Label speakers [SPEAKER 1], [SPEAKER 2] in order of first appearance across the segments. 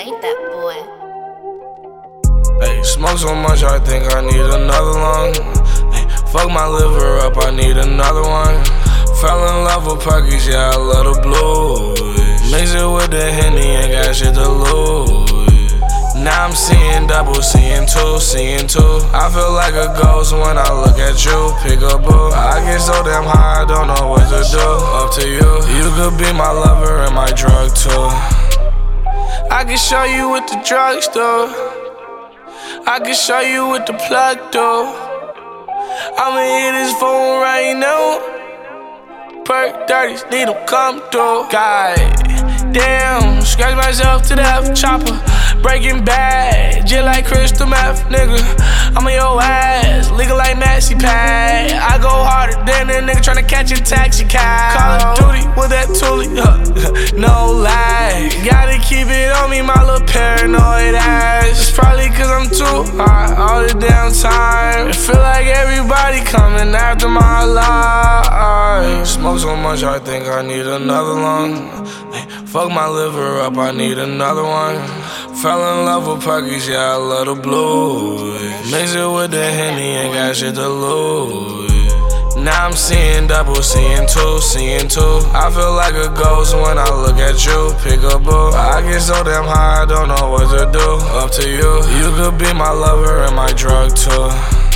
[SPEAKER 1] played that boy.
[SPEAKER 2] Hey, smoke so much I think I need another lung. Hey, fuck my liver up, I need another one. Fell in love with Perkies, yeah, I love the blues. Mix it with the Henny, ain't got shit to lose. Now I'm seeing double, seeing two. I feel like a ghost when I look at you. Pick a book. I get so damn high, I don't know what to do. Up to you. You could be my lover and my drug too. I can show you what the drugs do. I can show you what the plug do. I'ma hit his phone right now. Perk 30s, need them come through. God damn, scratch myself to death. Chopper, Breaking Bad, just like crystal meth, nigga. I'm on your ass, legal like Maxi Pad. I go harder than a nigga tryna catch a taxi cab. Call of Duty with that toolie, no lie. Gotta keep it on me, my little paranoid ass. It's probably cause I'm too high all the damn time. It feel like everybody coming after my life. Smoke so much I think I need another lung. Fuck my liver up, I need another one. Fell in love with Perkies, yeah, I love the blues. Mix it with the Henny, ain't got shit to lose. Now I'm seeing double, seeing two. I feel like a ghost when I look at you. Pick a book. I get so damn high, I don't know what to do. Up to you. You could be my lover and my drug too.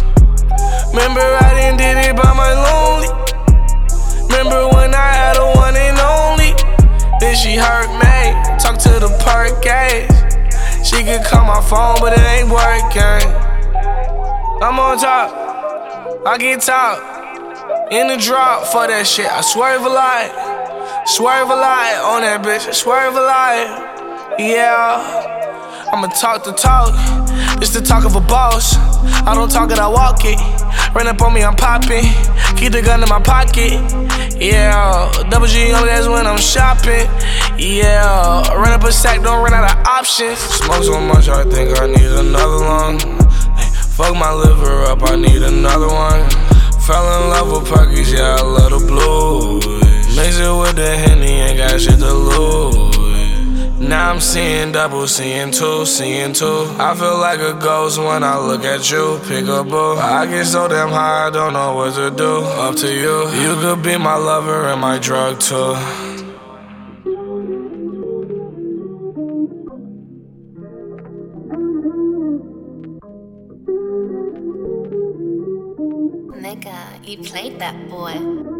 [SPEAKER 2] Remember I done did it by my lonely. Remember when I had a one and only. Then she hurt me, talk to the perk ass. She could call my phone, but it ain't working. I'm on top, I get top. In the drop for that shit, I swerve a lot. Swerve a lot on that bitch, I swerve a lot. Yeah, I'ma talk the talk. It's the talk of a boss. I don't talk it, I walk it. Run up on me, I'm popping. Keep the gun in my pocket. Yeah, double G on that's when I'm shopping. Yeah, run up a sack, don't run out of options. Smoke so much, I think I need another lung. Hey, fuck my liver up, I need another one. Fell in love with Perkies, yeah, I love the blues. Mix it with the Henny, ain't got shit to lose. Now I'm seeing double, seeing two. I feel like a ghost when I look at you. Pick a book. I get so damn high, I don't know what to do. Up to you. You could be my lover and my drug too.
[SPEAKER 1] Nigga, you played that boy.